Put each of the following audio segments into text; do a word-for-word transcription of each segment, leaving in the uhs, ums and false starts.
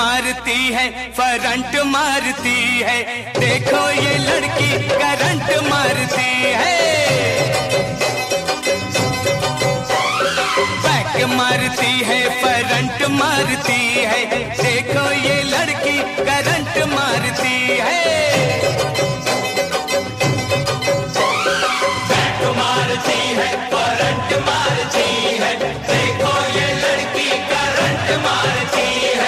मारती है, करंट मारती है। देखो ये लड़की करंट मारती है, बैक मारती है, करंट मारती है। देखो ये लड़की करंट मारती है, बैक मारती है, करंट मारती है। देखो ये लड़की करंट मारती है।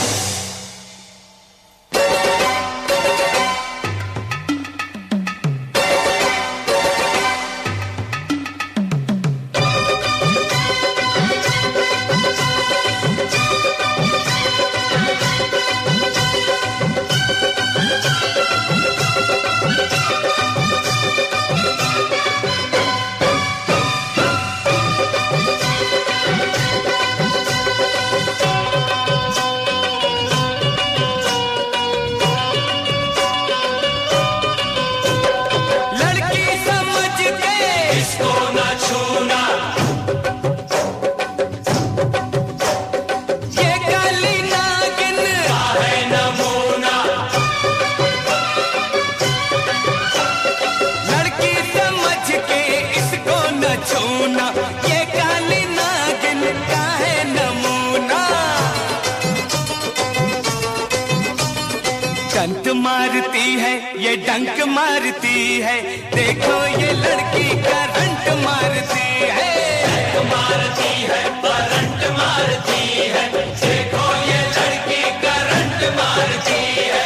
डंक मारती है, ये डंक मारती है। देखो ये लड़की करंट मारती है, डंक मारती है, करंट मारती है। देखो ये लड़की करंट मारती है।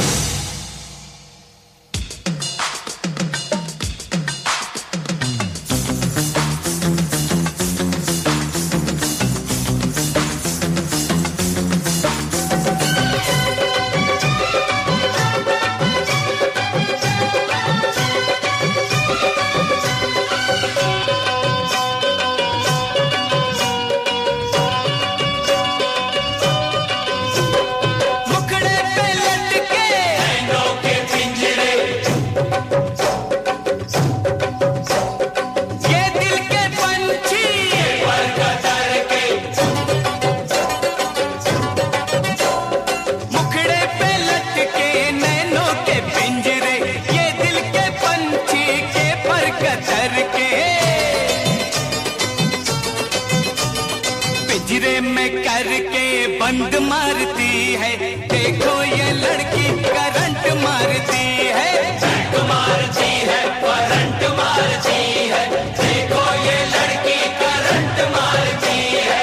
पिंजरे में करके बंद मारती है। देखो ये लड़की करंट मारती है, डंक मारती है, करंट मारती है। देखो ये लड़की करंट मारती है।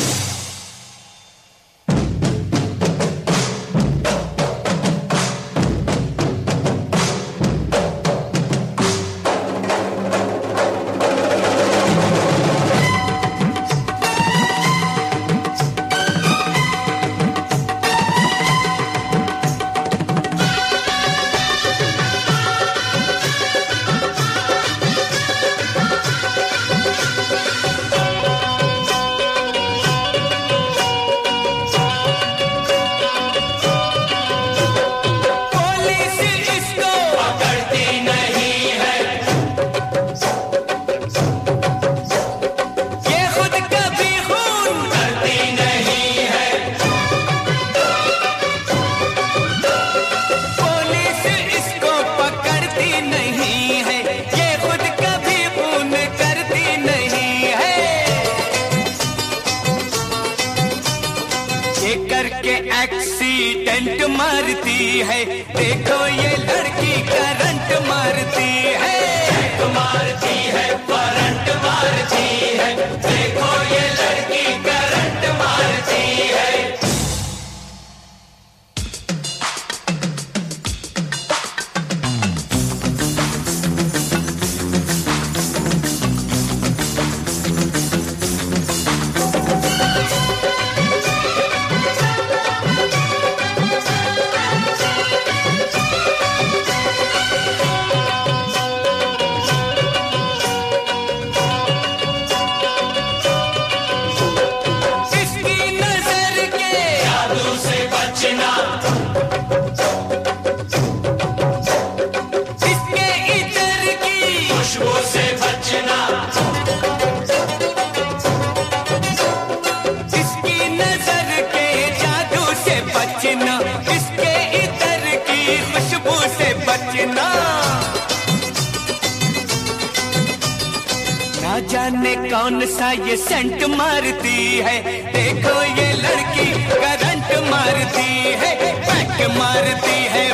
करके एक्सीडेंट मारती है। देखो ये लड़की करंट मारती है, डंक मारती है, करंट मारती है। देखो ये लड़की करंट मारती है। बचना। ना जाने कौन सा ये सेंट मारती है, देखो ये लड़की करंट मारती है, पैक मारती है,